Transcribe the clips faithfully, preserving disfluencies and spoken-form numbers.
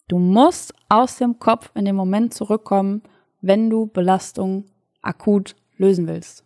Du musst aus dem Kopf in den Moment zurückkommen, wenn du Belastung akut lösen willst.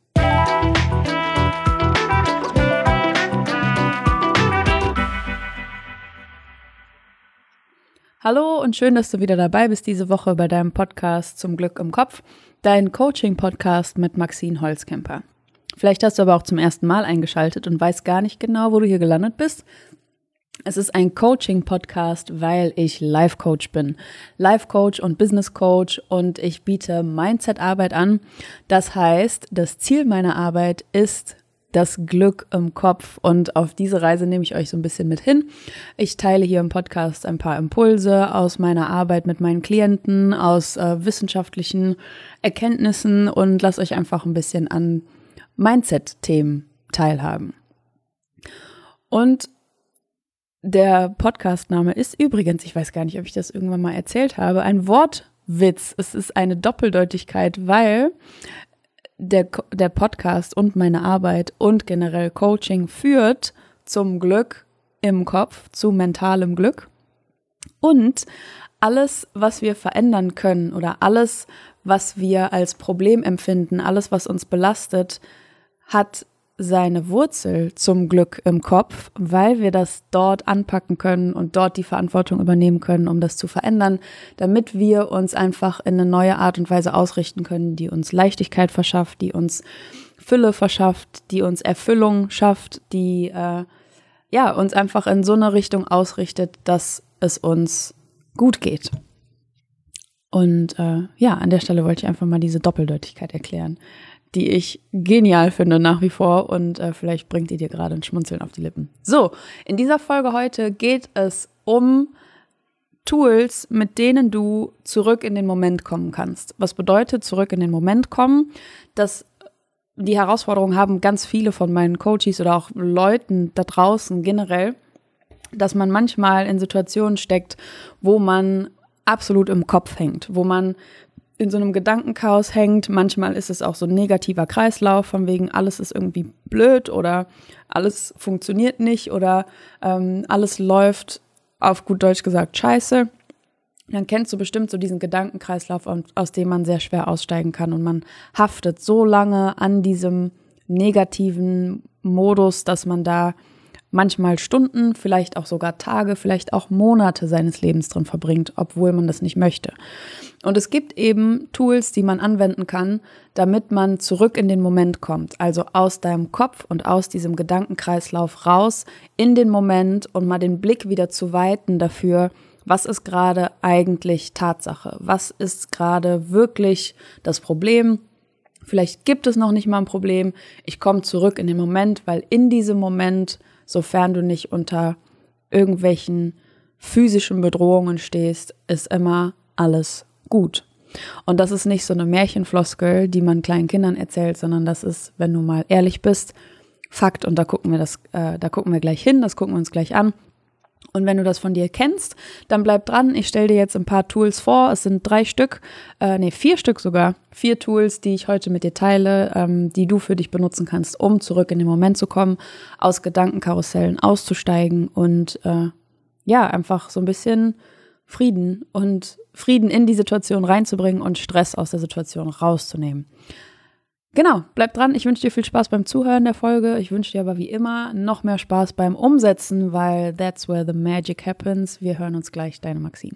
Hallo und schön, dass du wieder dabei bist diese Woche bei deinem Podcast Zum Glück im Kopf, dein Coaching-Podcast mit Maxine Holzkemper. Vielleicht hast du aber auch zum ersten Mal eingeschaltet und weißt gar nicht genau, wo du hier gelandet bist. Es ist ein Coaching-Podcast, weil ich Life-Coach bin. Life-Coach und Business-Coach und ich biete Mindset-Arbeit an. Das heißt, das Ziel meiner Arbeit ist das Glück im Kopf und auf diese Reise nehme ich euch so ein bisschen mit hin. Ich teile hier im Podcast ein paar Impulse aus meiner Arbeit mit meinen Klienten, aus äh, wissenschaftlichen Erkenntnissen und lasse euch einfach ein bisschen an Mindset-Themen teilhaben. Und der Podcastname ist übrigens, ich weiß gar nicht, ob ich das irgendwann mal erzählt habe, ein Wortwitz. Es ist eine Doppeldeutigkeit, weil der, der Podcast und meine Arbeit und generell Coaching führt zum Glück im Kopf, zu mentalem Glück. Und alles, was wir verändern können oder alles, was wir als Problem empfinden, alles, was uns belastet, hat seine Wurzel zum Glück im Kopf, weil wir das dort anpacken können und dort die Verantwortung übernehmen können, um das zu verändern, damit wir uns einfach in eine neue Art und Weise ausrichten können, die uns Leichtigkeit verschafft, die uns Fülle verschafft, die uns Erfüllung schafft, die äh, ja uns einfach in so eine Richtung ausrichtet, dass es uns gut geht. Und äh, ja, an der Stelle wollte ich einfach mal diese Doppeldeutigkeit erklären, die ich genial finde nach wie vor und äh, vielleicht bringt die dir gerade ein Schmunzeln auf die Lippen. So, in dieser Folge heute geht es um Tools, mit denen du zurück in den Moment kommen kannst. Was bedeutet zurück in den Moment kommen? Das, die Herausforderung haben ganz viele von meinen Coaches oder auch Leuten da draußen generell, dass man manchmal in Situationen steckt, wo man absolut im Kopf hängt, wo man in so einem Gedankenchaos hängt. Manchmal ist es auch so ein negativer Kreislauf, von wegen alles ist irgendwie blöd oder alles funktioniert nicht oder ähm, alles läuft, auf gut Deutsch gesagt, scheiße. Dann kennst du bestimmt so diesen Gedankenkreislauf, aus dem man sehr schwer aussteigen kann und man haftet so lange an diesem negativen Modus, dass man da manchmal Stunden, vielleicht auch sogar Tage, vielleicht auch Monate seines Lebens drin verbringt, obwohl man das nicht möchte. Und es gibt eben Tools, die man anwenden kann, damit man zurück in den Moment kommt. Also aus deinem Kopf und aus diesem Gedankenkreislauf raus in den Moment und mal den Blick wieder zu weiten dafür, was ist gerade eigentlich Tatsache? Was ist gerade wirklich das Problem? Vielleicht gibt es noch nicht mal ein Problem. Ich komme zurück in den Moment, weil in diesem Moment, sofern du nicht unter irgendwelchen physischen Bedrohungen stehst, ist immer alles gut. Und das ist nicht so eine Märchenfloskel, die man kleinen Kindern erzählt, sondern das ist, wenn du mal ehrlich bist, Fakt. Und da gucken wir das, äh, da gucken wir gleich hin, das gucken wir uns gleich an. Und wenn du das von dir kennst, dann bleib dran. Ich stelle dir jetzt ein paar Tools vor. Es sind drei Stück, äh, nee, vier Stück sogar. Vier Tools, die ich heute mit dir teile, ähm, die du für dich benutzen kannst, um zurück in den Moment zu kommen, aus Gedankenkarussellen auszusteigen und äh, ja, einfach so ein bisschen Frieden und Frieden in die Situation reinzubringen und Stress aus der Situation rauszunehmen. Genau, bleib dran. Ich wünsche dir viel Spaß beim Zuhören der Folge. Ich wünsche dir aber wie immer noch mehr Spaß beim Umsetzen, weil that's where the magic happens. Wir hören uns gleich, deine Maxine.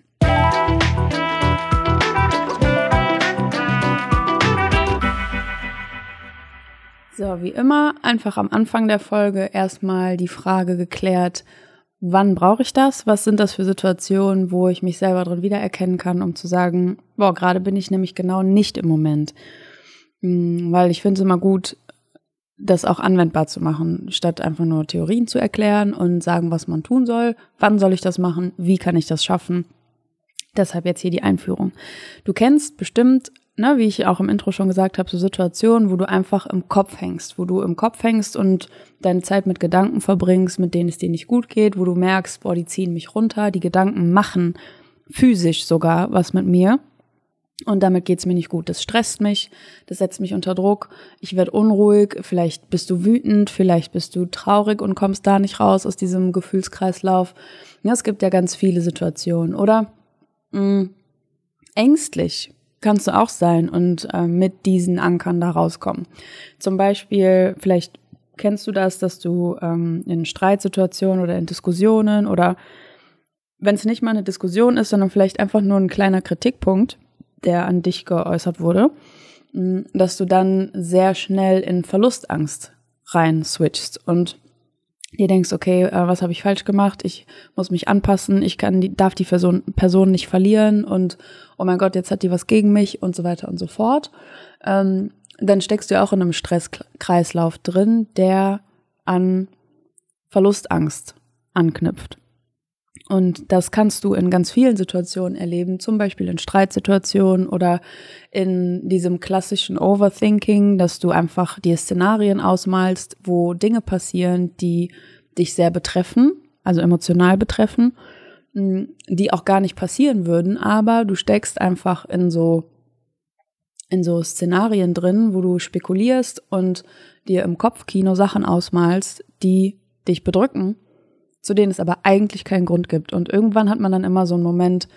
So, wie immer, einfach am Anfang der Folge erstmal die Frage geklärt, wann brauche ich das? Was sind das für Situationen, wo ich mich selber drin wiedererkennen kann, um zu sagen, boah, gerade bin ich nämlich genau nicht im Moment. Weil ich finde es immer gut, das auch anwendbar zu machen, statt einfach nur Theorien zu erklären und sagen, was man tun soll. Wann soll ich das machen? Wie kann ich das schaffen? Deshalb jetzt hier die Einführung. Du kennst bestimmt, ne, wie ich auch im Intro schon gesagt habe, so Situationen, wo du einfach im Kopf hängst, wo du im Kopf hängst und deine Zeit mit Gedanken verbringst, mit denen es dir nicht gut geht, wo du merkst, boah, die ziehen mich runter, die Gedanken machen physisch sogar was mit mir. Und damit geht's mir nicht gut. Das stresst mich, das setzt mich unter Druck, ich werde unruhig, vielleicht bist du wütend, vielleicht bist du traurig und kommst da nicht raus aus diesem Gefühlskreislauf. Ja, es gibt ja ganz viele Situationen. Oder mh, ängstlich kannst du auch sein und äh, mit diesen Ankern da rauskommen. Zum Beispiel, vielleicht kennst du das, dass du ähm, in Streitsituationen oder in Diskussionen oder wenn es nicht mal eine Diskussion ist, sondern vielleicht einfach nur ein kleiner Kritikpunkt, der an dich geäußert wurde, dass du dann sehr schnell in Verlustangst rein switchst und dir denkst, okay, äh, was habe ich falsch gemacht? Ich muss mich anpassen, ich kann die, darf die Person, Person nicht verlieren und oh mein Gott, jetzt hat die was gegen mich und so weiter und so fort. Ähm, dann steckst du ja auch in einem Stresskreislauf drin, der an Verlustangst anknüpft. Und das kannst du in ganz vielen Situationen erleben, zum Beispiel in Streitsituationen oder in diesem klassischen Overthinking, dass du einfach dir Szenarien ausmalst, wo Dinge passieren, die dich sehr betreffen, also emotional betreffen, die auch gar nicht passieren würden, aber du steckst einfach in so in so Szenarien drin, wo du spekulierst und dir im Kopfkino Sachen ausmalst, die dich bedrücken, zu denen es aber eigentlich keinen Grund gibt. Und irgendwann hat man dann immer so einen Moment,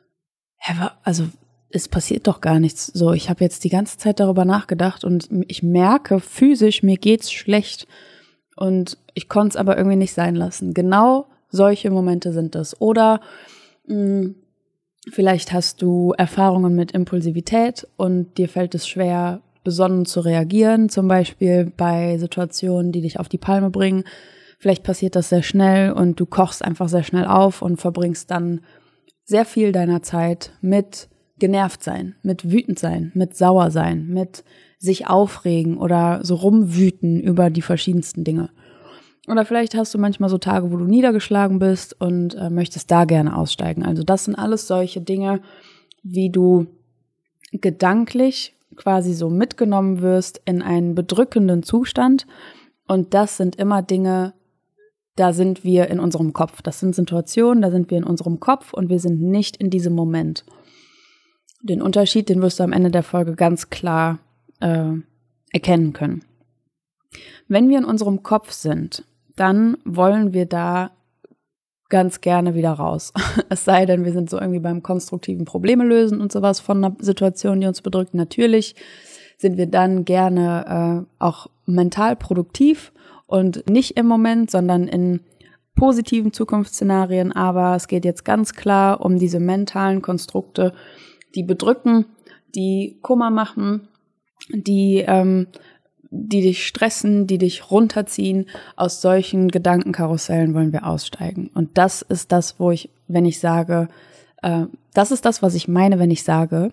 hä, also es passiert doch gar nichts. So, ich habe jetzt die ganze Zeit darüber nachgedacht und ich merke physisch, mir geht's schlecht und ich konnte es aber irgendwie nicht sein lassen. Genau solche Momente sind das. Oder mh, vielleicht hast du Erfahrungen mit Impulsivität und dir fällt es schwer, besonnen zu reagieren, zum Beispiel bei Situationen, die dich auf die Palme bringen. Vielleicht passiert das sehr schnell und du kochst einfach sehr schnell auf und verbringst dann sehr viel deiner Zeit mit genervt sein, mit wütend sein, mit sauer sein, mit sich aufregen oder so rumwüten über die verschiedensten Dinge. Oder vielleicht hast du manchmal so Tage, wo du niedergeschlagen bist und äh, möchtest da gerne aussteigen. Also das sind alles solche Dinge, wie du gedanklich quasi so mitgenommen wirst in einen bedrückenden Zustand. Und das sind immer Dinge, da sind wir in unserem Kopf. Das sind Situationen, da sind wir in unserem Kopf und wir sind nicht in diesem Moment. Den Unterschied, den wirst du am Ende der Folge ganz klar äh, erkennen können. Wenn wir in unserem Kopf sind, dann wollen wir da ganz gerne wieder raus. Es sei denn, wir sind so irgendwie beim konstruktiven Probleme lösen und sowas von einer Situation, die uns bedrückt. Natürlich sind wir dann gerne äh, auch mental produktiv und nicht im Moment, sondern in positiven Zukunftsszenarien. Aber es geht jetzt ganz klar um diese mentalen Konstrukte, die bedrücken, die Kummer machen, die, ähm, die dich stressen, die dich runterziehen. Aus solchen Gedankenkarussellen wollen wir aussteigen. Und das ist das, wo ich, wenn ich sage, äh, das ist das, was ich meine, wenn ich sage,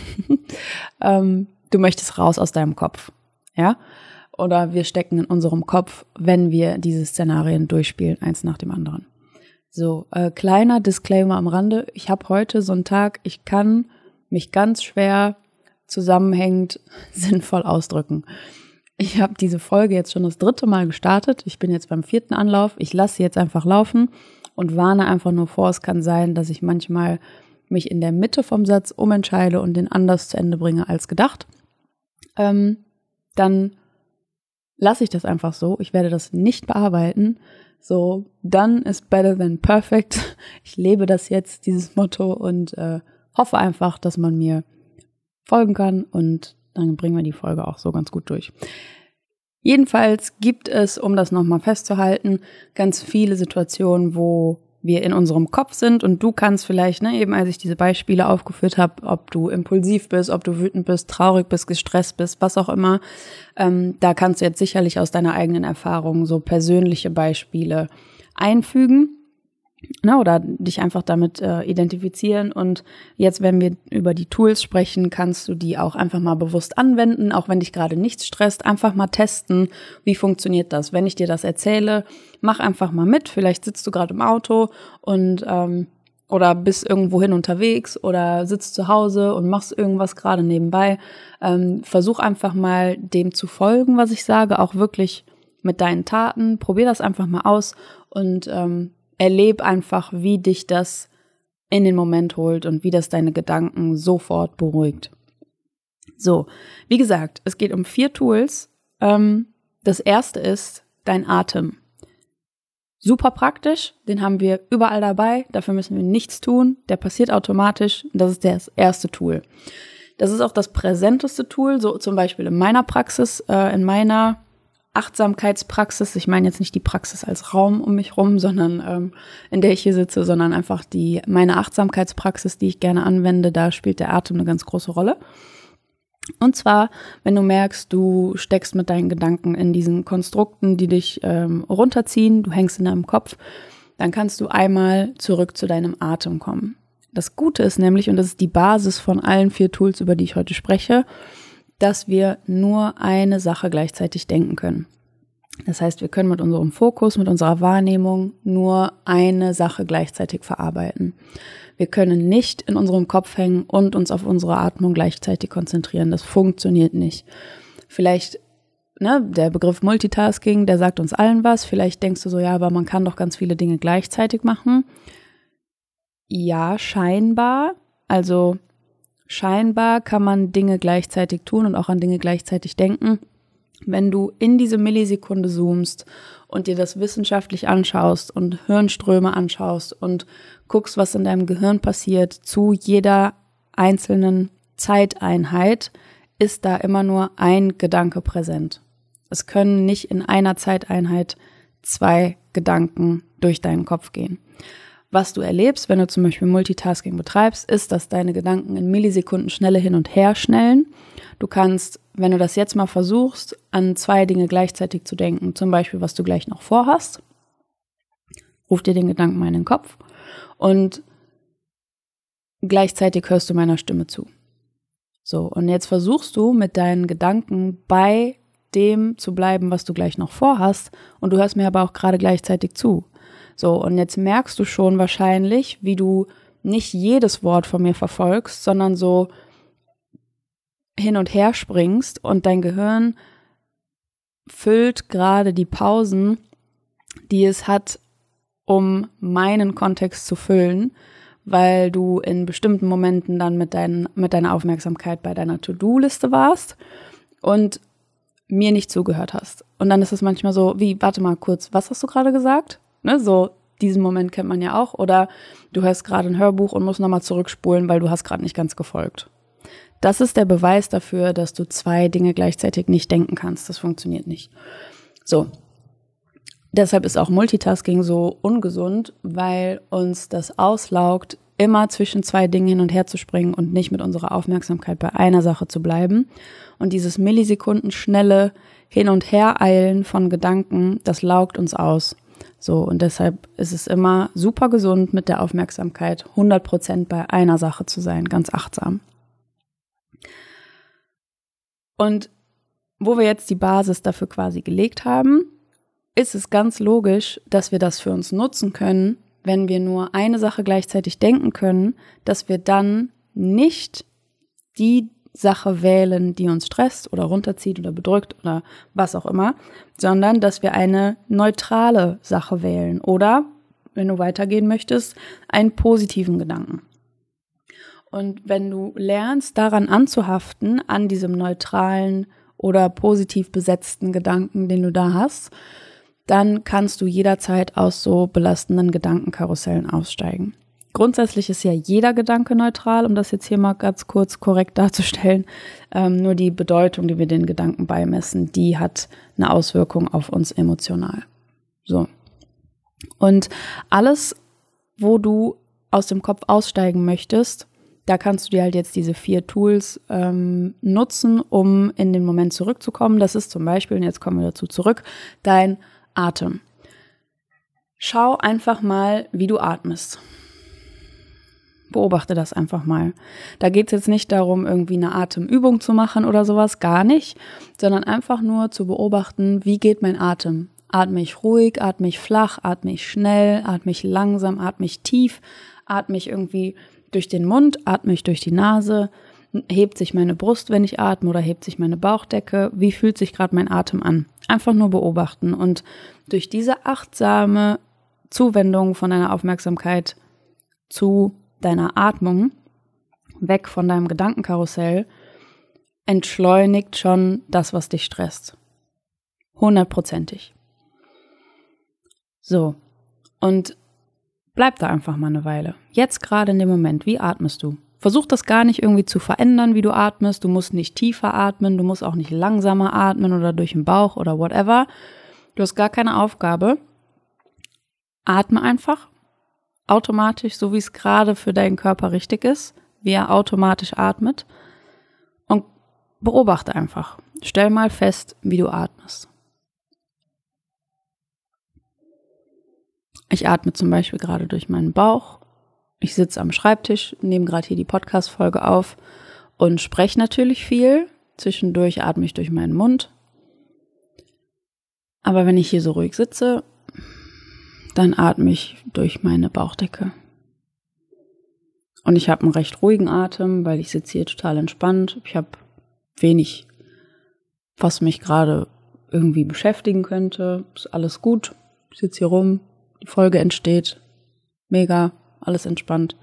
ähm, du möchtest raus aus deinem Kopf, ja? Oder wir stecken in unserem Kopf, wenn wir diese Szenarien durchspielen, eins nach dem anderen. So, äh, kleiner Disclaimer am Rande. Ich habe heute so einen Tag, ich kann mich ganz schwer zusammenhängend sinnvoll ausdrücken. Ich habe diese Folge jetzt schon das dritte Mal gestartet. Ich bin jetzt beim vierten Anlauf. Ich lasse sie jetzt einfach laufen und warne einfach nur vor, es kann sein, dass ich manchmal mich in der Mitte vom Satz umentscheide und den anders zu Ende bringe als gedacht. Ähm, dann lasse ich das einfach so. Ich werde das nicht bearbeiten. So, done is better than perfect. Ich lebe das jetzt, dieses Motto, und äh, hoffe einfach, dass man mir folgen kann und dann bringen wir die Folge auch so ganz gut durch. Jedenfalls gibt es, um das nochmal festzuhalten, ganz viele Situationen, wo wir in unserem Kopf sind und du kannst vielleicht, ne, eben als ich diese Beispiele aufgeführt habe, ob du impulsiv bist, ob du wütend bist, traurig bist, gestresst bist, was auch immer, ähm, da kannst du jetzt sicherlich aus deiner eigenen Erfahrung so persönliche Beispiele einfügen, ne, oder dich einfach damit äh, identifizieren. Und jetzt, wenn wir über die Tools sprechen, kannst du die auch einfach mal bewusst anwenden, auch wenn dich gerade nichts stresst, einfach mal testen, wie funktioniert das. Wenn ich dir das erzähle, mach einfach mal mit. Vielleicht sitzt du gerade im Auto und ähm, oder bist irgendwohin unterwegs oder sitzt zu Hause und machst irgendwas gerade nebenbei. Ähm, versuch einfach mal dem zu folgen, was ich sage, auch wirklich mit deinen Taten. Probier das einfach mal aus und ähm, erleb einfach, wie dich das in den Moment holt und wie das deine Gedanken sofort beruhigt. So, wie gesagt, es geht um vier Tools. Ähm, das erste ist dein Atem. Super praktisch, den haben wir überall dabei, dafür müssen wir nichts tun, der passiert automatisch, das ist das erste Tool. Das ist auch das präsenteste Tool, so zum Beispiel in meiner Praxis, äh, in meiner Achtsamkeitspraxis. Ich meine jetzt nicht die Praxis als Raum um mich rum, sondern ähm, in der ich hier sitze, sondern einfach die meine Achtsamkeitspraxis, die ich gerne anwende, da spielt der Atem eine ganz große Rolle. Und zwar, wenn du merkst, du steckst mit deinen Gedanken in diesen Konstrukten, die dich ähm, runterziehen, du hängst in deinem Kopf, dann kannst du einmal zurück zu deinem Atem kommen. Das Gute ist nämlich, und das ist die Basis von allen vier Tools, über die ich heute spreche, dass wir nur eine Sache gleichzeitig denken können. Das heißt, wir können mit unserem Fokus, mit unserer Wahrnehmung nur eine Sache gleichzeitig verarbeiten. Wir können nicht in unserem Kopf hängen und uns auf unsere Atmung gleichzeitig konzentrieren. Das funktioniert nicht. Vielleicht, ne, der Begriff Multitasking, der sagt uns allen was. Vielleicht denkst du so, ja, aber man kann doch ganz viele Dinge gleichzeitig machen. Ja, scheinbar. Also scheinbar kann man Dinge gleichzeitig tun und auch an Dinge gleichzeitig denken. Wenn du in diese Millisekunde zoomst und dir das wissenschaftlich anschaust und Hirnströme anschaust und guckst, was in deinem Gehirn passiert zu jeder einzelnen Zeiteinheit, ist da immer nur ein Gedanke präsent. Es können nicht in einer Zeiteinheit zwei Gedanken durch deinen Kopf gehen. Was du erlebst, wenn du zum Beispiel Multitasking betreibst, ist, dass deine Gedanken in Millisekunden Schnelle hin und her schnellen. Du kannst, wenn du das jetzt mal versuchst, an zwei Dinge gleichzeitig zu denken, zum Beispiel, was du gleich noch vorhast, ruf dir den Gedanken mal in den Kopf und gleichzeitig hörst du meiner Stimme zu. So, und jetzt versuchst du mit deinen Gedanken bei dem zu bleiben, was du gleich noch vorhast, und du hörst mir aber auch gerade gleichzeitig zu. So, und jetzt merkst du schon wahrscheinlich, wie du nicht jedes Wort von mir verfolgst, sondern so hin und her springst und dein Gehirn füllt gerade die Pausen, die es hat, um meinen Kontext zu füllen, weil du in bestimmten Momenten dann mit, dein, mit deiner Aufmerksamkeit bei deiner To-Do-Liste warst und mir nicht zugehört hast. Und dann ist es manchmal so, wie, warte mal kurz, was hast du gerade gesagt? Ne, so, diesen Moment kennt man ja auch. Oder du hörst gerade ein Hörbuch und musst nochmal zurückspulen, weil du hast gerade nicht ganz gefolgt. Das ist der Beweis dafür, dass du zwei Dinge gleichzeitig nicht denken kannst. Das funktioniert nicht. So, deshalb ist auch Multitasking so ungesund, weil uns das auslaugt, immer zwischen zwei Dingen hin und her zu springen und nicht mit unserer Aufmerksamkeit bei einer Sache zu bleiben. Und dieses Millisekundenschnelle Hin- und Hereilen von Gedanken, das laugt uns aus. So, und deshalb ist es immer super gesund, mit der Aufmerksamkeit hundert Prozent bei einer Sache zu sein, ganz achtsam. Und wo wir jetzt die Basis dafür quasi gelegt haben, ist es ganz logisch, dass wir das für uns nutzen können, wenn wir nur eine Sache gleichzeitig denken können, dass wir dann nicht die Sache wählen, die uns stresst oder runterzieht oder bedrückt oder was auch immer, sondern dass wir eine neutrale Sache wählen oder, wenn du weitergehen möchtest, einen positiven Gedanken. Und wenn du lernst, daran anzuhaften, an diesem neutralen oder positiv besetzten Gedanken, den du da hast, dann kannst du jederzeit aus so belastenden Gedankenkarussellen aussteigen. Grundsätzlich ist ja jeder Gedanke neutral, um das jetzt hier mal ganz kurz korrekt darzustellen. Ähm, nur die Bedeutung, die wir den Gedanken beimessen, die hat eine Auswirkung auf uns emotional. So. Und alles, wo du aus dem Kopf aussteigen möchtest, da kannst du dir halt jetzt diese vier Tools ähm, nutzen, um in den Moment zurückzukommen. Das ist zum Beispiel, und jetzt kommen wir dazu zurück, dein Atem. Schau einfach mal, wie du atmest. Beobachte das einfach mal. Da geht es jetzt nicht darum, irgendwie eine Atemübung zu machen oder sowas, gar nicht, sondern einfach nur zu beobachten, wie geht mein Atem. Atme ich ruhig, atme ich flach, atme ich schnell, atme ich langsam, atme ich tief, atme ich irgendwie durch den Mund, atme ich durch die Nase, hebt sich meine Brust, wenn ich atme, oder hebt sich meine Bauchdecke, wie fühlt sich gerade mein Atem an? Einfach nur beobachten und durch diese achtsame Zuwendung von deiner Aufmerksamkeit zu deiner Atmung, weg von deinem Gedankenkarussell, entschleunigt schon das, was dich stresst. Hundertprozentig. So, Und bleib da einfach mal eine Weile. Jetzt gerade in dem Moment, wie atmest du? Versuch das gar nicht irgendwie zu verändern, wie du atmest. Du musst nicht tiefer atmen, du musst auch nicht langsamer atmen oder durch den Bauch oder whatever. Du hast gar keine Aufgabe. Atme einfach automatisch, so wie es gerade für deinen Körper richtig ist, wie er automatisch atmet. Und beobachte einfach. Stell mal fest, wie du atmest. Ich atme zum Beispiel gerade durch meinen Bauch. Ich sitze am Schreibtisch, nehme gerade hier die Podcast-Folge auf und spreche natürlich viel. Zwischendurch atme ich durch meinen Mund. Aber wenn ich hier so ruhig sitze, dann atme ich durch meine Bauchdecke. Und ich habe einen recht ruhigen Atem, weil ich sitze hier total entspannt. Ich habe wenig, was mich gerade irgendwie beschäftigen könnte. Ist alles gut. Ich sitze hier rum. Die Folge entsteht. Mega, alles entspannt.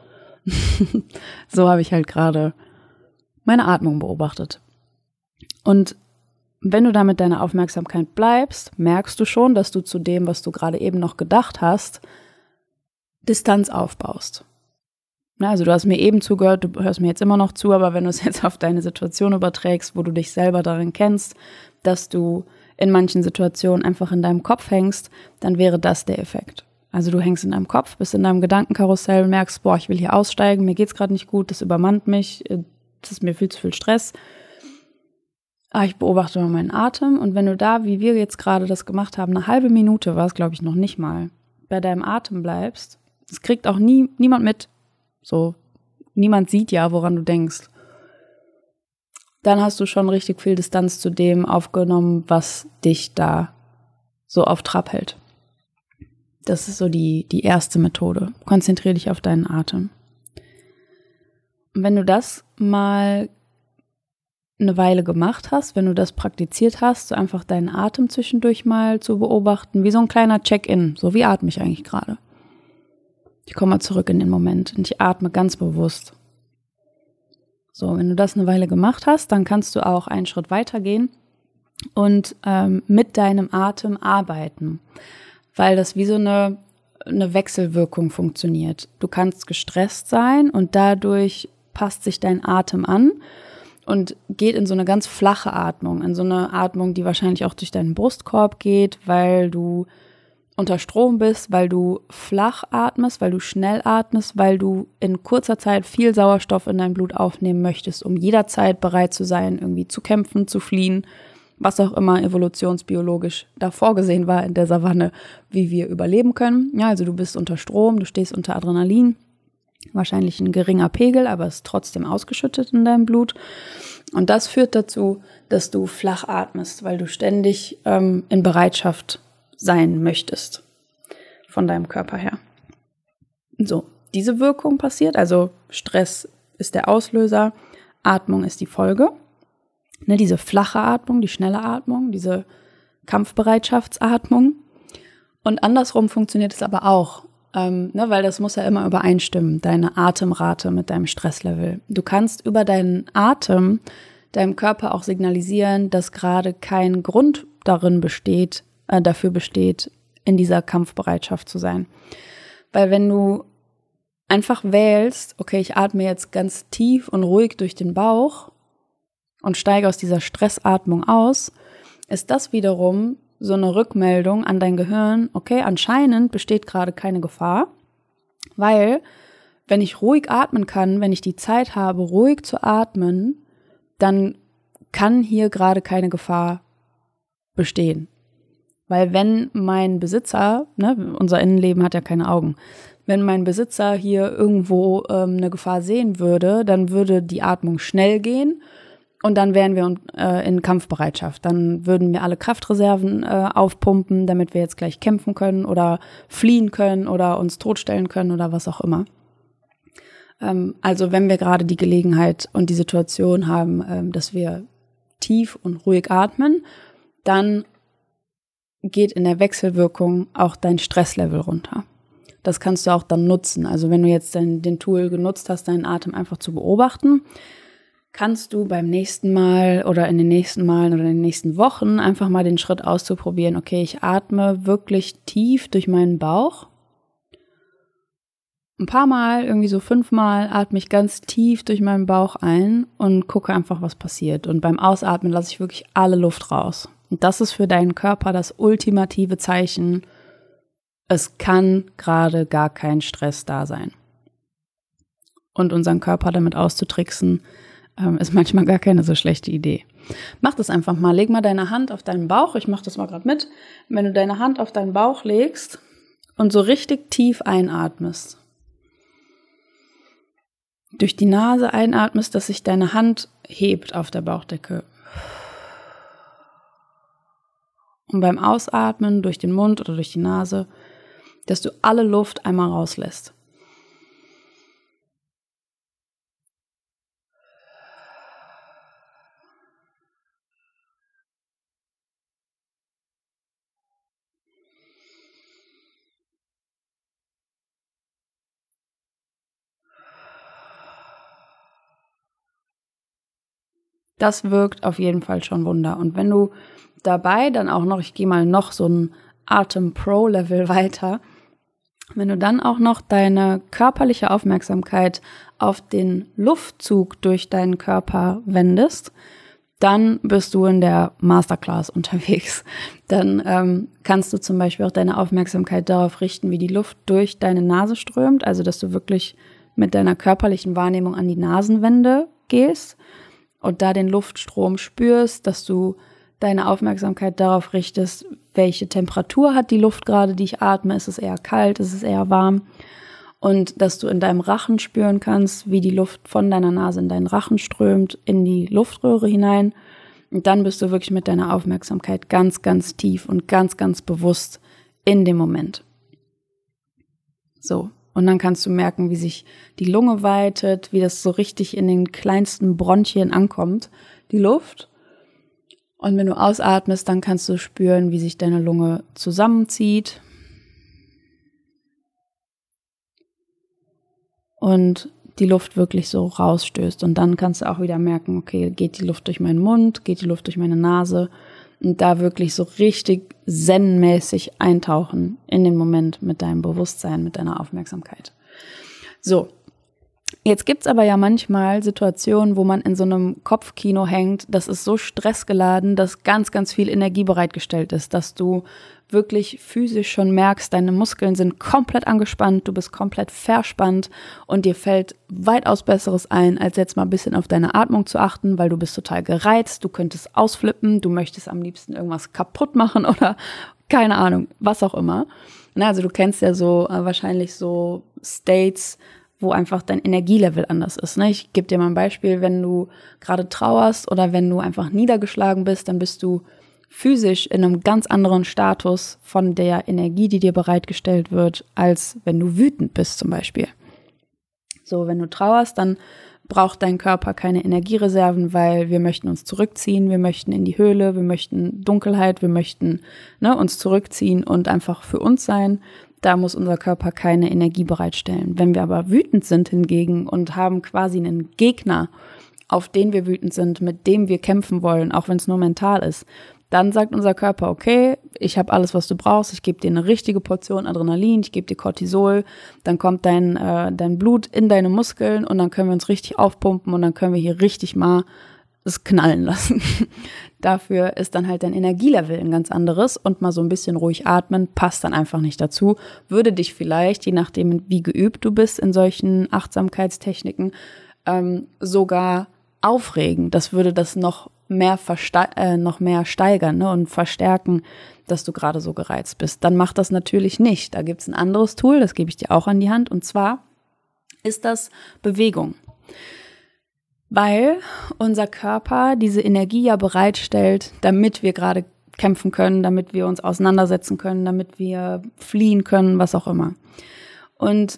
So habe ich halt gerade meine Atmung beobachtet. Und wenn du da mit deiner Aufmerksamkeit bleibst, merkst du schon, dass du zu dem, was du gerade eben noch gedacht hast, Distanz aufbaust. Na, also du hast mir eben zugehört, du hörst mir jetzt immer noch zu, aber wenn du es jetzt auf deine Situation überträgst, wo du dich selber darin kennst, dass du in manchen Situationen einfach in deinem Kopf hängst, dann wäre das der Effekt. Also du hängst in deinem Kopf, bist in deinem Gedankenkarussell, merkst, boah, ich will hier aussteigen, mir geht's gerade nicht gut, das übermannt mich, das ist mir viel zu viel Stress. Aber ich beobachte mal meinen Atem und wenn du da, wie wir jetzt gerade das gemacht haben, eine halbe Minute war es, glaube ich, noch nicht mal, bei deinem Atem bleibst, das kriegt auch nie niemand mit. So, niemand sieht ja, woran du denkst. Dann hast du schon richtig viel Distanz zu dem aufgenommen, was dich da so auf Trab hält. Das ist so die, die erste Methode. Konzentriere dich auf deinen Atem. Und wenn du das mal eine Weile gemacht hast, wenn du das praktiziert hast, so einfach deinen Atem zwischendurch mal zu beobachten, wie so ein kleiner Check-in, so wie atme ich eigentlich gerade. Ich komme mal zurück in den Moment und ich atme ganz bewusst. So, wenn du das eine Weile gemacht hast, dann kannst du auch einen Schritt weiter gehen und ähm, mit deinem Atem arbeiten, weil das wie so eine, eine Wechselwirkung funktioniert. Du kannst gestresst sein und dadurch passt sich dein Atem an und geht in so eine ganz flache Atmung, in so eine Atmung, die wahrscheinlich auch durch deinen Brustkorb geht, weil du unter Strom bist, weil du flach atmest, weil du schnell atmest, weil du in kurzer Zeit viel Sauerstoff in dein Blut aufnehmen möchtest, um jederzeit bereit zu sein, irgendwie zu kämpfen, zu fliehen, was auch immer evolutionsbiologisch da vorgesehen war in der Savanne, wie wir überleben können. Ja, also du bist unter Strom, du stehst unter Adrenalin, wahrscheinlich ein geringer Pegel, aber es ist trotzdem ausgeschüttet in deinem Blut. Und das führt dazu, dass du flach atmest, weil du ständig ähm, in Bereitschaft sein möchtest von deinem Körper her. So, diese Wirkung passiert, also Stress ist der Auslöser, Atmung ist die Folge. Ne, diese flache Atmung, die schnelle Atmung, diese Kampfbereitschaftsatmung. Und andersrum funktioniert es aber auch, ähm, ne, weil das muss ja immer übereinstimmen, deine Atemrate mit deinem Stresslevel. Du kannst über deinen Atem deinem Körper auch signalisieren, dass gerade kein Grund darin besteht, äh, dafür besteht, in dieser Kampfbereitschaft zu sein. Weil wenn du einfach wählst, okay, ich atme jetzt ganz tief und ruhig durch den Bauch und steige aus dieser Stressatmung aus, ist das wiederum so eine Rückmeldung an dein Gehirn, okay, anscheinend besteht gerade keine Gefahr, weil wenn ich ruhig atmen kann, wenn ich die Zeit habe, ruhig zu atmen, dann kann hier gerade keine Gefahr bestehen. Weil wenn mein Besitzer, ne, unser Innenleben hat ja keine Augen, wenn mein Besitzer hier irgendwo ähm, eine Gefahr sehen würde, dann würde die Atmung schnell gehen und dann wären wir äh, in Kampfbereitschaft. Dann würden wir alle Kraftreserven äh, aufpumpen, damit wir jetzt gleich kämpfen können oder fliehen können oder uns totstellen können oder was auch immer. Ähm, also wenn wir gerade die Gelegenheit und die Situation haben, ähm, dass wir tief und ruhig atmen, dann geht in der Wechselwirkung auch dein Stresslevel runter. Das kannst du auch dann nutzen. Also wenn du jetzt den, den Tool genutzt hast, deinen Atem einfach zu beobachten, kannst du beim nächsten Mal oder in den nächsten Malen oder in den nächsten Wochen einfach mal den Schritt auszuprobieren, okay, ich atme wirklich tief durch meinen Bauch ein paar Mal, irgendwie so fünfmal, atme ich ganz tief durch meinen Bauch ein und gucke einfach, was passiert. Und beim Ausatmen lasse ich wirklich alle Luft raus. Und das ist für deinen Körper das ultimative Zeichen, es kann gerade gar kein Stress da sein. Und unseren Körper damit auszutricksen, ähm, ist manchmal gar keine so schlechte Idee. Mach das einfach mal. Leg mal deine Hand auf deinen Bauch. Ich mache das mal gerade mit. Wenn du deine Hand auf deinen Bauch legst und so richtig tief einatmest, durch die Nase einatmest, dass sich deine Hand hebt auf der Bauchdecke. Und beim Ausatmen durch den Mund oder durch die Nase, dass du alle Luft einmal rauslässt. Das wirkt auf jeden Fall schon Wunder. Und wenn du dabei dann auch noch, ich gehe mal noch so ein Atem-Pro-Level weiter, wenn du dann auch noch deine körperliche Aufmerksamkeit auf den Luftzug durch deinen Körper wendest, dann bist du in der Masterclass unterwegs. Dann ähm, kannst du zum Beispiel auch deine Aufmerksamkeit darauf richten, wie die Luft durch deine Nase strömt, also dass du wirklich mit deiner körperlichen Wahrnehmung an die Nasenwände gehst und da den Luftstrom spürst, dass du deine Aufmerksamkeit darauf richtest, welche Temperatur hat die Luft gerade, die ich atme, ist es eher kalt, ist es eher warm, und dass du in deinem Rachen spüren kannst, wie die Luft von deiner Nase in deinen Rachen strömt, in die Luftröhre hinein, und dann bist du wirklich mit deiner Aufmerksamkeit ganz, ganz tief und ganz, ganz bewusst in dem Moment. So. Und dann kannst du merken, wie sich die Lunge weitet, wie das so richtig in den kleinsten Bronchien ankommt, die Luft. Und wenn du ausatmest, dann kannst du spüren, wie sich deine Lunge zusammenzieht. Und die Luft wirklich so rausstößt. Und dann kannst du auch wieder merken, okay, geht die Luft durch meinen Mund, geht die Luft durch meine Nase. Und da wirklich so richtig zen-mäßig eintauchen in den Moment mit deinem Bewusstsein, mit deiner Aufmerksamkeit. So, jetzt gibt's aber ja manchmal Situationen, wo man in so einem Kopfkino hängt, das ist so stressgeladen, dass ganz, ganz viel Energie bereitgestellt ist, dass du wirklich physisch schon merkst, deine Muskeln sind komplett angespannt, du bist komplett verspannt und dir fällt weitaus Besseres ein, als jetzt mal ein bisschen auf deine Atmung zu achten, weil du bist total gereizt, du könntest ausflippen, du möchtest am liebsten irgendwas kaputt machen oder keine Ahnung, was auch immer. Na, also du kennst ja so äh, wahrscheinlich so States, wo einfach dein Energielevel anders ist. Ne? Ich gebe dir mal ein Beispiel, wenn du gerade trauerst oder wenn du einfach niedergeschlagen bist, dann bist du physisch in einem ganz anderen Status von der Energie, die dir bereitgestellt wird, als wenn du wütend bist zum Beispiel. So, wenn du trauerst, dann braucht dein Körper keine Energiereserven, weil wir möchten uns zurückziehen, wir möchten in die Höhle, wir möchten Dunkelheit, wir möchten ne, uns zurückziehen und einfach für uns sein. Da muss unser Körper keine Energie bereitstellen. Wenn wir aber wütend sind hingegen und haben quasi einen Gegner, auf den wir wütend sind, mit dem wir kämpfen wollen, auch wenn es nur mental ist, dann sagt unser Körper, okay, ich habe alles, was du brauchst, ich gebe dir eine richtige Portion Adrenalin, ich gebe dir Cortisol, dann kommt dein, äh, dein Blut in deine Muskeln und dann können wir uns richtig aufpumpen und dann können wir hier richtig mal es knallen lassen. Dafür ist dann halt dein Energielevel ein ganz anderes und mal so ein bisschen ruhig atmen passt dann einfach nicht dazu, würde dich vielleicht, je nachdem wie geübt du bist in solchen Achtsamkeitstechniken, ähm, sogar aufregen. Das würde das noch mehr verste- äh, noch mehr steigern ne, und verstärken, dass du gerade so gereizt bist. Dann mach das natürlich nicht. Da gibt's ein anderes Tool, das gebe ich dir auch an die Hand, und zwar ist das Bewegung. Weil unser Körper diese Energie ja bereitstellt, damit wir gerade kämpfen können, damit wir uns auseinandersetzen können, damit wir fliehen können, was auch immer. Und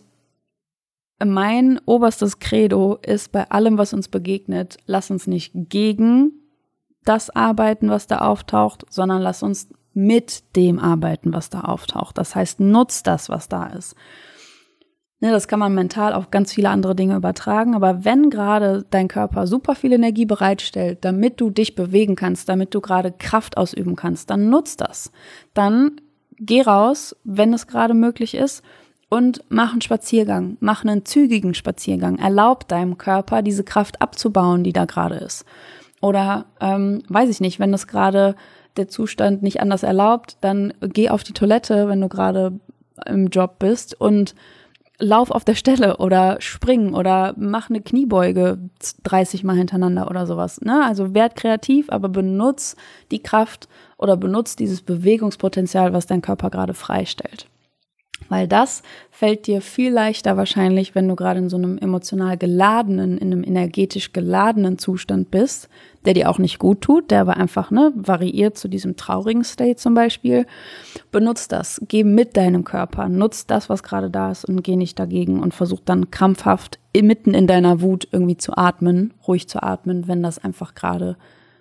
mein oberstes Credo ist bei allem, was uns begegnet, lass uns nicht gegen das arbeiten, was da auftaucht, sondern lass uns mit dem arbeiten, was da auftaucht. Das heißt, nutz das, was da ist. Ne, das kann man mental auf ganz viele andere Dinge übertragen, aber wenn gerade dein Körper super viel Energie bereitstellt, damit du dich bewegen kannst, damit du gerade Kraft ausüben kannst, dann nutz das. Dann geh raus, wenn es gerade möglich ist, Und mach einen Spaziergang, mach einen zügigen Spaziergang. Erlaub deinem Körper, diese Kraft abzubauen, die da gerade ist. Oder, ähm, weiß ich nicht, wenn das gerade der Zustand nicht anders erlaubt, dann geh auf die Toilette, wenn du gerade im Job bist und lauf auf der Stelle oder spring oder mach eine Kniebeuge dreißig Mal hintereinander oder sowas. Ne? Also werd kreativ, aber benutz die Kraft oder benutz dieses Bewegungspotenzial, was dein Körper gerade freistellt. Weil das fällt dir viel leichter wahrscheinlich, wenn du gerade in so einem emotional geladenen, in einem energetisch geladenen Zustand bist, der dir auch nicht gut tut, der aber einfach ne, variiert zu diesem traurigen State zum Beispiel. Benutz das, geh mit deinem Körper, nutz das, was gerade da ist und geh nicht dagegen und versuch dann krampfhaft mitten in deiner Wut irgendwie zu atmen, ruhig zu atmen, wenn das einfach gerade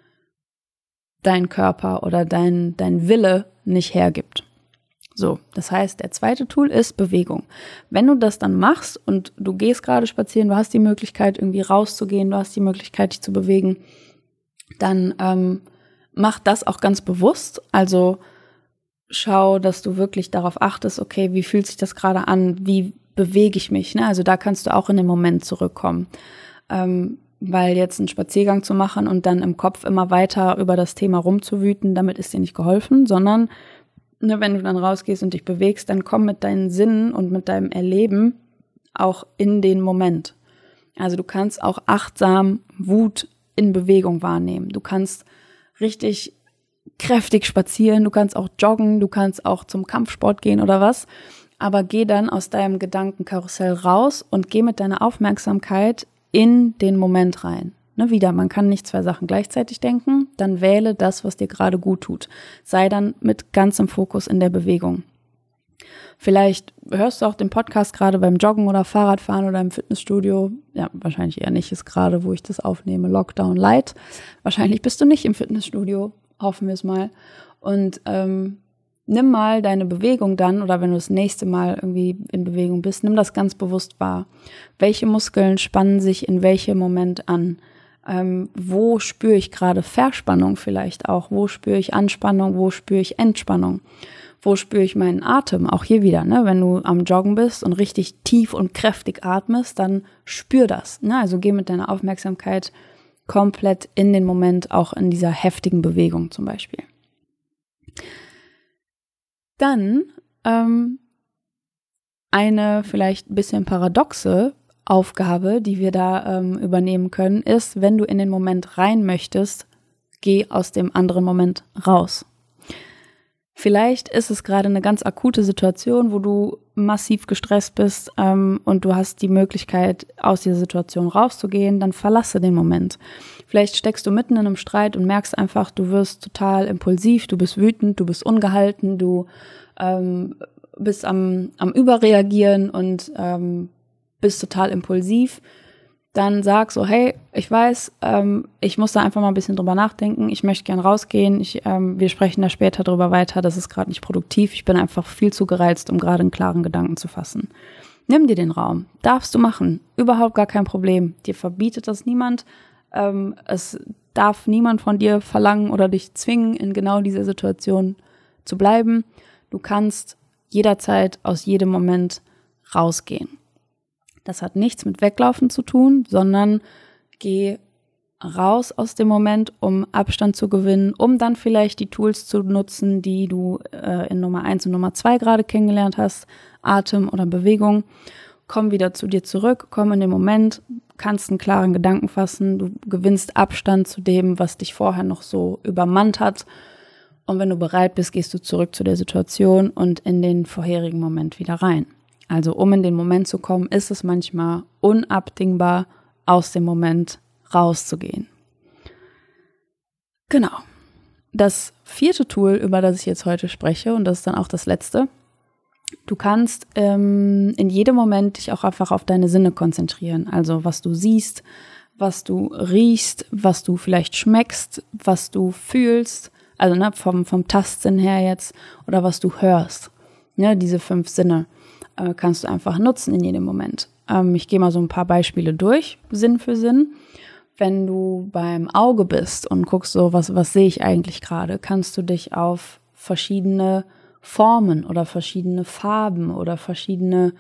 dein Körper oder dein, dein Wille nicht hergibt. So, das heißt, der zweite Tool ist Bewegung. Wenn du das dann machst und du gehst gerade spazieren, du hast die Möglichkeit, irgendwie rauszugehen, du hast die Möglichkeit, dich zu bewegen, dann ähm, mach das auch ganz bewusst. Also schau, dass du wirklich darauf achtest, okay, wie fühlt sich das gerade an, wie bewege ich mich, ne? Also da kannst du auch in den Moment zurückkommen. Ähm, weil jetzt einen Spaziergang zu machen und dann im Kopf immer weiter über das Thema rumzuwüten, damit ist dir nicht geholfen, sondern Ne, wenn du dann rausgehst und dich bewegst, dann komm mit deinen Sinnen und mit deinem Erleben auch in den Moment. Also du kannst auch achtsam Wut in Bewegung wahrnehmen. Du kannst richtig kräftig spazieren, du kannst auch joggen, du kannst auch zum Kampfsport gehen oder was. Aber geh dann aus deinem Gedankenkarussell raus und geh mit deiner Aufmerksamkeit in den Moment rein. Ne, wieder, man kann nicht zwei Sachen gleichzeitig denken, dann wähle das, was dir gerade gut tut. Sei dann mit ganzem Fokus in der Bewegung. Vielleicht hörst du auch den Podcast gerade beim Joggen oder Fahrradfahren oder im Fitnessstudio. Ja, wahrscheinlich eher nicht, ist gerade, wo ich das aufnehme, Lockdown Light. Wahrscheinlich bist du nicht im Fitnessstudio, hoffen wir es mal. Und ähm, nimm mal deine Bewegung dann, oder wenn du das nächste Mal irgendwie in Bewegung bist, nimm das ganz bewusst wahr. Welche Muskeln spannen sich in welchem Moment an? Ähm, wo spüre ich gerade Verspannung vielleicht auch? Wo spüre ich Anspannung? Wo spüre ich Entspannung? Wo spüre ich meinen Atem? Auch hier wieder, ne? Wenn du am Joggen bist und richtig tief und kräftig atmest, dann spür das. Ne? Also geh mit deiner Aufmerksamkeit komplett in den Moment, auch in dieser heftigen Bewegung zum Beispiel. Dann ähm, eine vielleicht ein bisschen paradoxe Aufgabe, die wir da ähm, übernehmen können, ist, wenn du in den Moment rein möchtest, geh aus dem anderen Moment raus. Vielleicht ist es gerade eine ganz akute Situation, wo du massiv gestresst bist ähm, und du hast die Möglichkeit, aus dieser Situation rauszugehen, dann verlasse den Moment. Vielleicht steckst du mitten in einem Streit und merkst einfach, du wirst total impulsiv, du bist wütend, du bist ungehalten, du ähm, bist am, am Überreagieren und ähm, bist total impulsiv, dann sag so, hey, ich weiß, ähm, ich muss da einfach mal ein bisschen drüber nachdenken, ich möchte gern rausgehen, ich, ähm, wir sprechen da später drüber weiter, das ist gerade nicht produktiv, ich bin einfach viel zu gereizt, um gerade einen klaren Gedanken zu fassen. Nimm dir den Raum, darfst du machen, überhaupt gar kein Problem, dir verbietet das niemand, ähm, es darf niemand von dir verlangen oder dich zwingen, in genau dieser Situation zu bleiben, du kannst jederzeit aus jedem Moment rausgehen. Das hat nichts mit Weglaufen zu tun, sondern geh raus aus dem Moment, um Abstand zu gewinnen, um dann vielleicht die Tools zu nutzen, die du äh, in Nummer eins und Nummer zwei gerade kennengelernt hast, Atem oder Bewegung. Komm wieder zu dir zurück, komm in den Moment, kannst einen klaren Gedanken fassen, du gewinnst Abstand zu dem, was dich vorher noch so übermannt hat. Und wenn du bereit bist, gehst du zurück zu der Situation und in den vorherigen Moment wieder rein. Also um in den Moment zu kommen, ist es manchmal unabdingbar, aus dem Moment rauszugehen. Genau. Das vierte Tool, über das ich jetzt heute spreche, und das ist dann auch das letzte, du kannst ähm, in jedem Moment dich auch einfach auf deine Sinne konzentrieren. Also was du siehst, was du riechst, was du vielleicht schmeckst, was du fühlst, also ne, vom, vom Tastsinn her jetzt, oder was du hörst. Ja, diese fünf Sinne äh, kannst du einfach nutzen in jedem Moment. Ähm, ich gehe mal so ein paar Beispiele durch, Sinn für Sinn. Wenn du beim Auge bist und guckst so, was, was sehe ich eigentlich gerade, kannst du dich auf verschiedene Formen oder verschiedene Farben oder verschiedene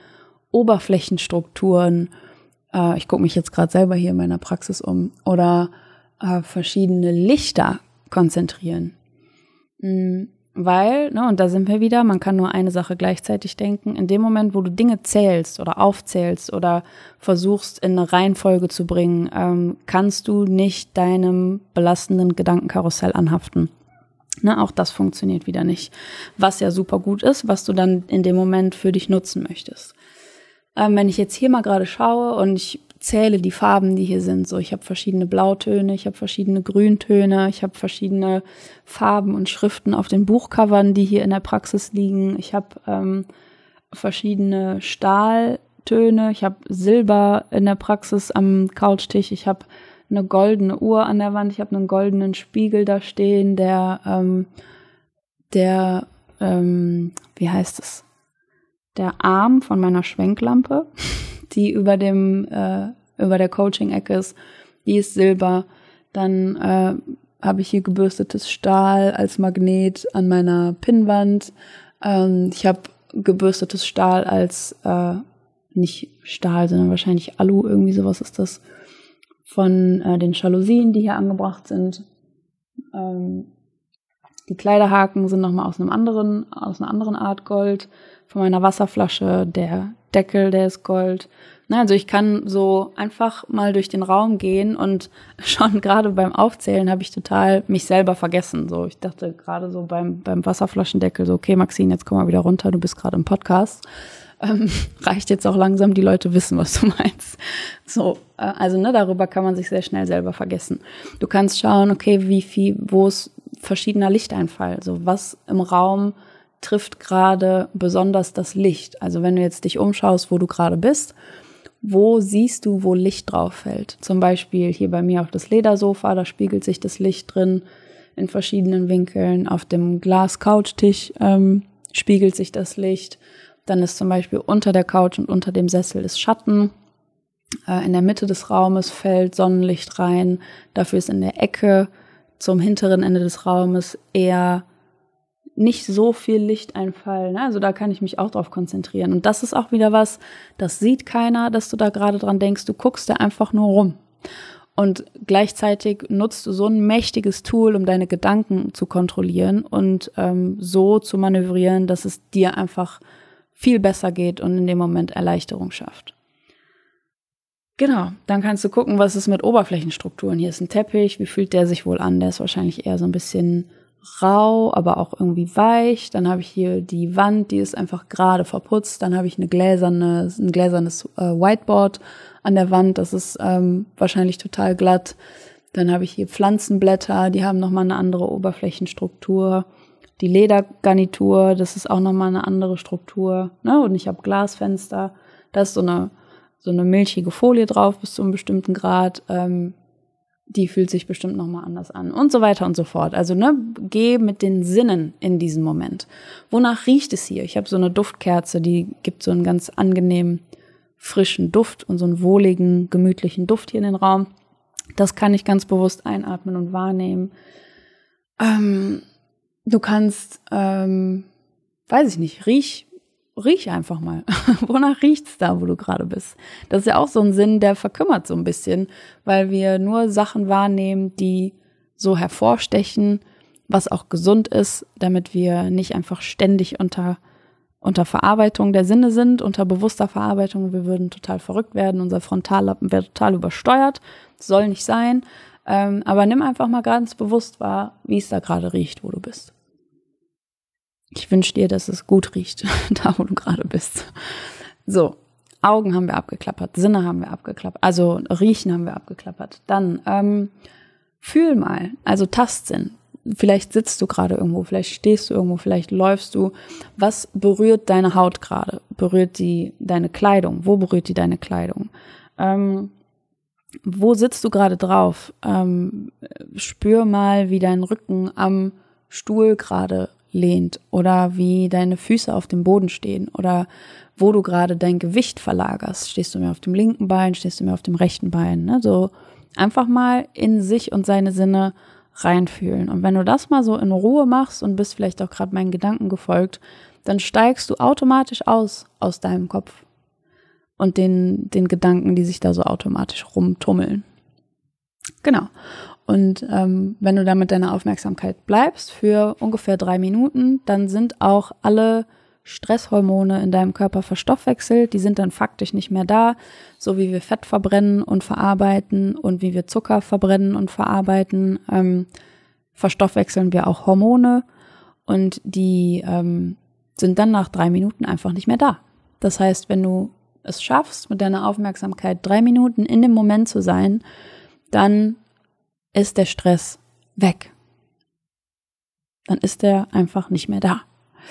Oberflächenstrukturen. Äh, ich gucke mich jetzt gerade selber hier in meiner Praxis um. Oder äh, verschiedene Lichter konzentrieren. Mhm. Weil, ne, und da sind wir wieder, man kann nur eine Sache gleichzeitig denken. In dem Moment, wo du Dinge zählst oder aufzählst oder versuchst, in eine Reihenfolge zu bringen, ähm, kannst du nicht deinem belastenden Gedankenkarussell anhaften. Ne, auch das funktioniert wieder nicht. Was ja super gut ist, was du dann in dem Moment für dich nutzen möchtest. Ähm, wenn ich jetzt hier mal gerade schaue und ich zähle die Farben, die hier sind, so ich habe verschiedene Blautöne, ich habe verschiedene Grüntöne, ich habe verschiedene Farben und Schriften auf den Buchcovern, die hier in der Praxis liegen. Ich habe ähm, verschiedene Stahltöne, ich habe Silber in der Praxis am Couchtisch, ich habe eine goldene Uhr an der Wand, ich habe einen goldenen Spiegel da stehen, der, ähm, der, ähm, wie heißt es? Der Arm von meiner Schwenklampe, die über dem äh, über der Coaching-Ecke ist, die ist Silber. Dann äh, habe ich hier gebürstetes Stahl als Magnet an meiner Pinnwand. Ähm, ich habe gebürstetes Stahl als äh, nicht Stahl, sondern wahrscheinlich Alu, irgendwie sowas ist das, von äh, den Jalousien, die hier angebracht sind. Ähm, die Kleiderhaken sind nochmal aus einem anderen, aus einer anderen Art Gold. Von meiner Wasserflasche, der Deckel, der ist Gold. Na, also ich kann so einfach mal durch den Raum gehen und schon gerade beim Aufzählen habe ich total mich selber vergessen. So, ich dachte gerade so beim beim Wasserflaschendeckel so, okay Maxine, jetzt komm mal wieder runter, du bist gerade im Podcast. Ähm, reicht jetzt auch langsam, die Leute wissen, was du meinst. So, äh, also ne, darüber kann man sich sehr schnell selber vergessen. Du kannst schauen, okay, wie viel, wo ist verschiedener Lichteinfall, so was im Raum trifft gerade besonders das Licht. Also wenn du jetzt dich umschaust, wo du gerade bist, wo siehst du, wo Licht drauf fällt? Zum Beispiel hier bei mir auf das Ledersofa, da spiegelt sich das Licht drin in verschiedenen Winkeln. Auf dem Glas-Couchtisch ähm, spiegelt sich das Licht. Dann ist zum Beispiel unter der Couch und unter dem Sessel ist Schatten. Äh, in der Mitte des Raumes fällt Sonnenlicht rein. Dafür ist in der Ecke zum hinteren Ende des Raumes eher nicht so viel Lichteinfall, ne? Also da kann ich mich auch drauf konzentrieren. Und das ist auch wieder was, das sieht keiner, dass du da gerade dran denkst. Du guckst da einfach nur rum. Und gleichzeitig nutzt du so ein mächtiges Tool, um deine Gedanken zu kontrollieren und ähm, so zu manövrieren, dass es dir einfach viel besser geht und in dem Moment Erleichterung schafft. Genau, dann kannst du gucken, was ist mit Oberflächenstrukturen. Hier ist ein Teppich, wie fühlt der sich wohl an? Der ist wahrscheinlich eher so ein bisschen rau, aber auch irgendwie weich. Dann habe ich hier die Wand, die ist einfach gerade verputzt. Dann habe ich eine gläserne, ein gläsernes äh, Whiteboard an der Wand. Das ist ähm, wahrscheinlich total glatt. Dann habe ich hier Pflanzenblätter, die haben nochmal eine andere Oberflächenstruktur. Die Ledergarnitur, das ist auch nochmal eine andere Struktur. Ne? Und ich habe Glasfenster. Da ist so eine, so eine milchige Folie drauf bis zu einem bestimmten Grad. Ähm, die fühlt sich bestimmt nochmal anders an und so weiter und so fort. Also ne, geh mit den Sinnen in diesen Moment. Wonach riecht es hier? Ich habe so eine Duftkerze, die gibt so einen ganz angenehmen, frischen Duft und so einen wohligen, gemütlichen Duft hier in den Raum. Das kann ich ganz bewusst einatmen und wahrnehmen. Ähm, du kannst, ähm, weiß ich nicht, riech Riech einfach mal. Wonach riecht's da, wo du gerade bist? Das ist ja auch so ein Sinn, der verkümmert so ein bisschen, weil wir nur Sachen wahrnehmen, die so hervorstechen, was auch gesund ist, damit wir nicht einfach ständig unter, unter Verarbeitung der Sinne sind, unter bewusster Verarbeitung. Wir würden total verrückt werden, unser Frontallappen wäre total übersteuert. Das soll nicht sein. Ähm, aber nimm einfach mal ganz bewusst wahr, wie es da gerade riecht, wo du bist. Ich wünsche dir, dass es gut riecht, da wo du gerade bist. So, Augen haben wir abgeklappert, Sinne haben wir abgeklappert, also Riechen haben wir abgeklappert. Dann ähm, fühl mal, also Tastsinn. Vielleicht sitzt du gerade irgendwo, vielleicht stehst du irgendwo, vielleicht läufst du. Was berührt deine Haut gerade? Berührt die deine Kleidung? Wo berührt die deine Kleidung? Ähm, wo sitzt du gerade drauf? Ähm, spür mal, wie dein Rücken am Stuhl gerade lehnt oder wie deine Füße auf dem Boden stehen oder wo du gerade dein Gewicht verlagerst. Stehst du mehr auf dem linken Bein, stehst du mehr auf dem rechten Bein? Ne? So einfach mal in sich und seine Sinne reinfühlen. Und wenn du das mal so in Ruhe machst und bist vielleicht auch gerade meinen Gedanken gefolgt, dann steigst du automatisch aus aus deinem Kopf und den, den Gedanken, die sich da so automatisch rumtummeln. Genau. Und ähm, wenn du da mit deiner Aufmerksamkeit bleibst für ungefähr drei Minuten, dann sind auch alle Stresshormone in deinem Körper verstoffwechselt. Die sind dann faktisch nicht mehr da, so wie wir Fett verbrennen und verarbeiten und wie wir Zucker verbrennen und verarbeiten, ähm, verstoffwechseln wir auch Hormone und die ähm, sind dann nach drei Minuten einfach nicht mehr da. Das heißt, wenn du es schaffst, mit deiner Aufmerksamkeit drei Minuten in dem Moment zu sein, dann ist der Stress weg. Dann ist der einfach nicht mehr da.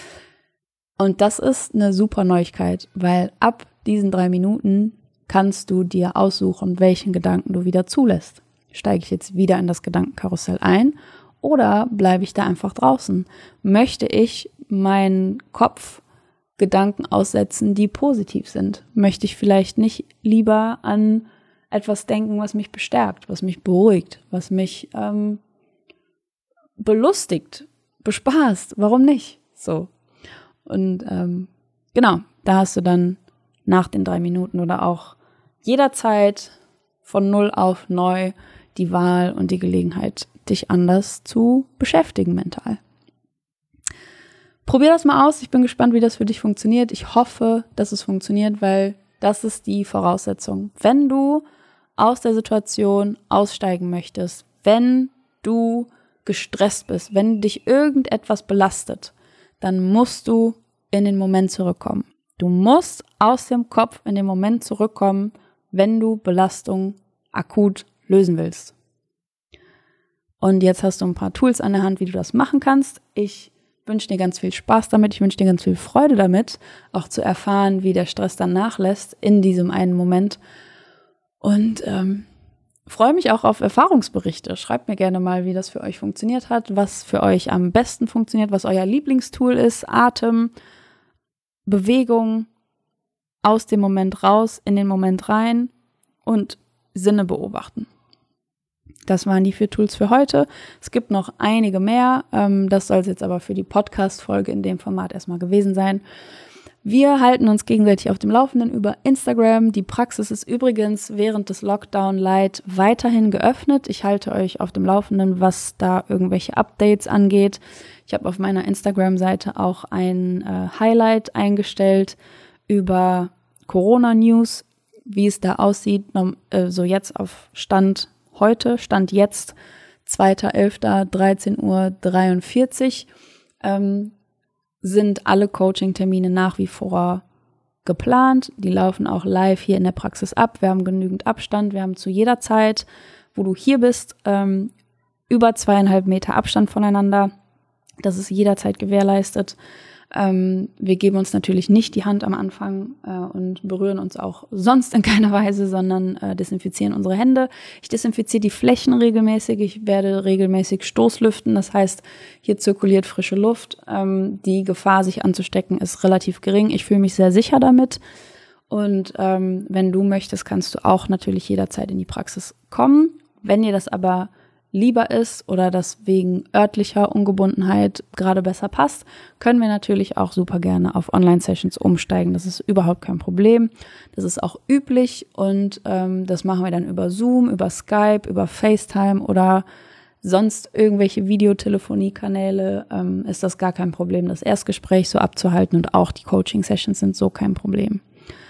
Und das ist eine super Neuigkeit, weil ab diesen drei Minuten kannst du dir aussuchen, welchen Gedanken du wieder zulässt. Steige ich jetzt wieder in das Gedankenkarussell ein oder bleibe ich da einfach draußen? Möchte ich meinen Kopf Gedanken aussetzen, die positiv sind? Möchte ich vielleicht nicht lieber an etwas denken, was mich bestärkt, was mich beruhigt, was mich ähm, belustigt, bespaßt? Warum nicht? So. Und ähm, genau, da hast du dann nach den drei Minuten oder auch jederzeit von null auf neu die Wahl und die Gelegenheit, dich anders zu beschäftigen mental. Probier das mal aus. Ich bin gespannt, wie das für dich funktioniert. Ich hoffe, dass es funktioniert, weil das ist die Voraussetzung. Wenn du aus der Situation aussteigen möchtest, wenn du gestresst bist, wenn dich irgendetwas belastet, dann musst du in den Moment zurückkommen. Du musst aus dem Kopf in den Moment zurückkommen, wenn du Belastung akut lösen willst. Und jetzt hast du ein paar Tools an der Hand, wie du das machen kannst. Ich wünsche dir ganz viel Spaß damit, ich wünsche dir ganz viel Freude damit, auch zu erfahren, wie der Stress dann nachlässt in diesem einen Moment. Und ähm, freue mich auch auf Erfahrungsberichte. Schreibt mir gerne mal, wie das für euch funktioniert hat, was für euch am besten funktioniert, was euer Lieblingstool ist, Atem, Bewegung, aus dem Moment raus, in den Moment rein und Sinne beobachten. Das waren die vier Tools für heute. Es gibt noch einige mehr. Das soll es jetzt aber für die Podcast-Folge in dem Format erstmal gewesen sein. Wir halten uns gegenseitig auf dem Laufenden über Instagram. Die Praxis ist übrigens während des Lockdown Light weiterhin geöffnet. Ich halte euch auf dem Laufenden, was da irgendwelche Updates angeht. Ich habe auf meiner Instagram-Seite auch ein äh, Highlight eingestellt über Corona-News, wie es da aussieht. Äh, so jetzt auf Stand heute, Stand jetzt, zweiter elfter dreizehn Uhr dreiundvierzig. Ähm, sind alle Coaching-Termine nach wie vor geplant. Die laufen auch live hier in der Praxis ab. Wir haben genügend Abstand. Wir haben zu jeder Zeit, wo du hier bist, ähm, über zweieinhalb Meter Abstand voneinander. Das ist jederzeit gewährleistet. Ähm, wir geben uns natürlich nicht die Hand am Anfang äh, und berühren uns auch sonst in keiner Weise, sondern äh, desinfizieren unsere Hände. Ich desinfiziere die Flächen regelmäßig. Ich werde regelmäßig Stoßlüften. Das heißt, hier zirkuliert frische Luft. Ähm, die Gefahr, sich anzustecken, ist relativ gering. Ich fühle mich sehr sicher damit. Und ähm, wenn du möchtest, kannst du auch natürlich jederzeit in die Praxis kommen. Wenn dir das aber lieber ist oder das wegen örtlicher Ungebundenheit gerade besser passt, können wir natürlich auch super gerne auf Online-Sessions umsteigen. Das ist überhaupt kein Problem. Das ist auch üblich und ähm, das machen wir dann über Zoom, über Skype, über FaceTime oder sonst irgendwelche Videotelefoniekanäle. Ähm, ist das gar kein Problem, das Erstgespräch so abzuhalten und auch die Coaching-Sessions sind so kein Problem.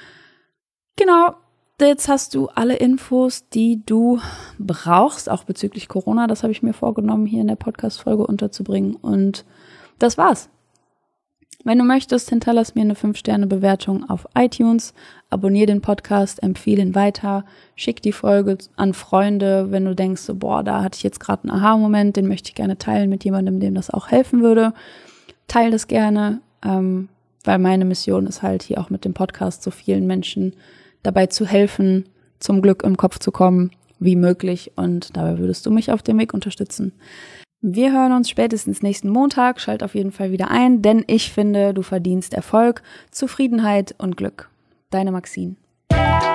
Genau. Jetzt hast du alle Infos, die du brauchst, auch bezüglich Corona. Das habe ich mir vorgenommen, hier in der Podcast-Folge unterzubringen. Und das war's. Wenn du möchtest, hinterlass mir eine fünf Sterne Bewertung auf iTunes, abonniere den Podcast, empfehle ihn weiter, schick die Folge an Freunde, wenn du denkst, so, boah, da hatte ich jetzt gerade einen Aha-Moment, den möchte ich gerne teilen mit jemandem, dem das auch helfen würde. Teil das gerne, ähm, weil meine Mission ist halt hier auch mit dem Podcast so vielen Menschen dabei zu helfen, zum Glück im Kopf zu kommen, wie möglich. Und dabei würdest du mich auf dem Weg unterstützen. Wir hören uns spätestens nächsten Montag. Schalt auf jeden Fall wieder ein, denn ich finde, du verdienst Erfolg, Zufriedenheit und Glück. Deine Maxine.